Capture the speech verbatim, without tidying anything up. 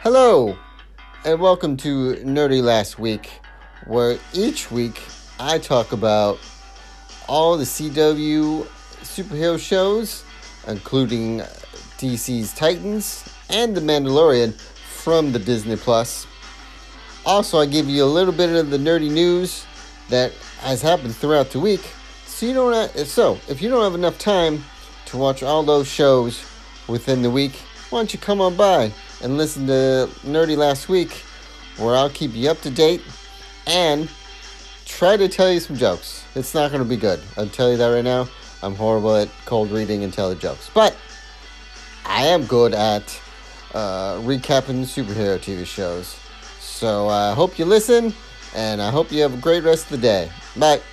Hello, and welcome to Nerdy Last Week, where each week I talk about all the C W superhero shows, including D C's Titans and The Mandalorian from the Disney Plus. Also, I give you a little bit of the nerdy news that has happened throughout the week. So you don't have, so if you don't have enough time to watch all those shows within the week, why don't you come on by and listen to Nerdy Last Week, where I'll keep you up to date and try to tell you some jokes. It's not going to be good. I'll tell you that right now. I'm horrible at cold reading and telling jokes. But I am good at uh, recapping superhero T V shows. So I hope you listen, and I hope you have a great rest of the day. Bye.